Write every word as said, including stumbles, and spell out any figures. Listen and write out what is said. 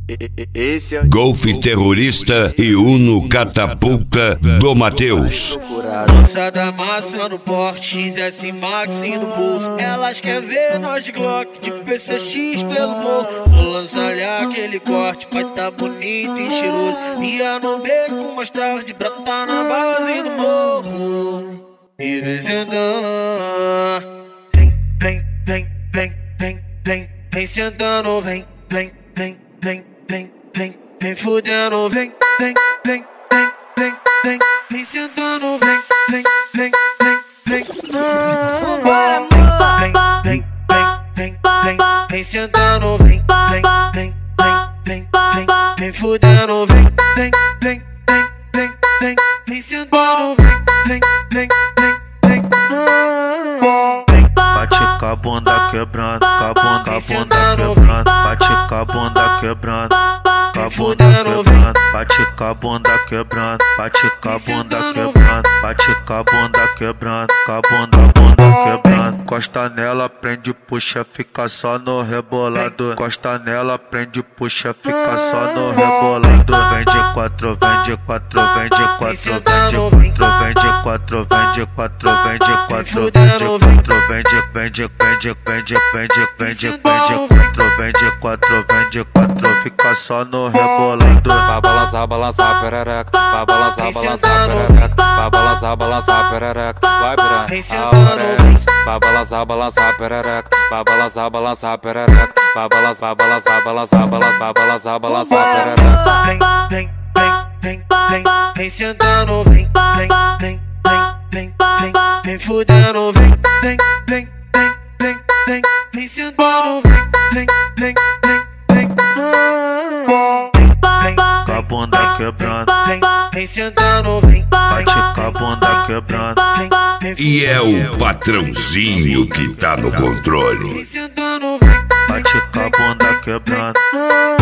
Esse é Golf Terrorista e Uno Catapulta do Mateus. Lançada massa no porte, X S Max no bolso. Elas querem ver nós de Glock, de P C X pelo morro. Vou lançar-lhe aquele corte, vai tá bonito e cheiroso. Ia no beco mais tarde, brota na base do morro. E vem sentando, vem, vem, vem, vem, vem, vem, vem sentando, vem, vem, vem, vem, vem, vem, vem fudendo, vem, vem, vem, vem, vem, vem, vem sentando, vem, vem, vem, vem, vem, Vambora, amor. vem, vem, vem, vem, vem, vem sentando, vem, vem, vem, vem, vem, vem, vem fudendo, vem, vem, vem, vem, vem, vem, vem sentando, vem, vem, vem, vem, vem. Bate com a bunda quebrando, com a bunda, com a bunda quebrando. Bate com a bunda quebrando, com a bunda quebrando. Bate com a bunda quebrando, bate com a bunda quebrando. Bate com a bunda quebrando, com a bunda, bunda quebrando. Costa nela, prende, puxa, fica só no rebolado. Costa nela, prende, puxa, fica só no rebolado. Vende quatro, vende quatro, vende quatro, vende quatro, vende quatro, vende quatro, vende quatro, vende quatro, vende Vende, vende, vende, vende, vende, vende quatro, vende quatro, vende quatro, fica só no rebolado. Vai balançar, balançar perereca, vai balançar, balançar perereca, vai balançar, balançar perereca, vai virar a hora é essa. Vai balançar, balançar perereca, vai balançar, balançar perereca, vai balançar, balançar, balançar, balançar, balançar, balançar perereca. Vem, vem, vem, vem, vem, vem sentando, vem, vem, vem, vem, vem, vem, vem fudendo, vem, vem, vem, vem, vem, vem, vem sentando, vem, vem, vem, vem, vem, vem, Com a bunda quebrando, vem, vem sentando, vem, bate com a bunda quebrando. vem, E é o patrãozinho que tá no controle. vem sentando, vem, Bate com a bunda quebrando.